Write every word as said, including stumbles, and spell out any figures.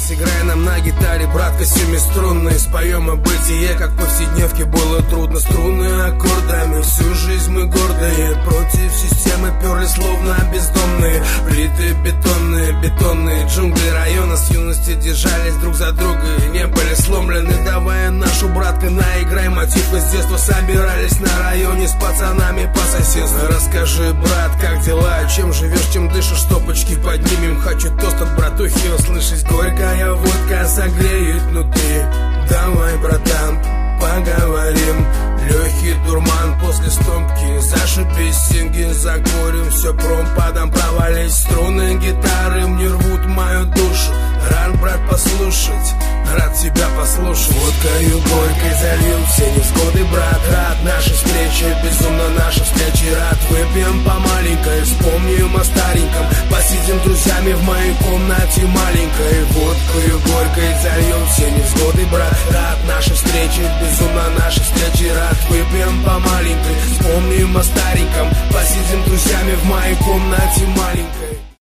сыграй нам на гитаре, братка, семиструнный. Споем о бытие, как повседневке было трудно. Струны аккордами, всю жизнь мы гордые. Против системы перли словно бездомные. Плиты бетонные, бетонные джунгли района с юности держались друг за друга и не были сломлены. Давая нашу, братка, наиграй мотив из детства. Собирались на районе с пацанами по соседству. Расскажи, брат, как дела, чем живешь, чем дышишь, стопочки поднимем. Хочу тост от братухи услышать. Горькая водка согреет внутри. Давай, братан, поговорим. Легкий дурман после стопки. Зашибись, синги, закурим. Все промпадом провались. Струны гитары мне рвут мою душу. Рад, брат, послушать, рад тебя послушать. Водкою горькой залил все невзгоды, брат. Рад нашей встрече, безумно нашей встрече. Рад, выпьем по маленькой, вспомним о стареньком. Посидим друзьями в моей комнате маленькой. Водкою горькой залил все невзгоды, брат. Рад нашей встрече, безумно нашей встрече. Рад, выпьем по маленькой, вспомним о стареньком. Посидим друзьями в моей комнате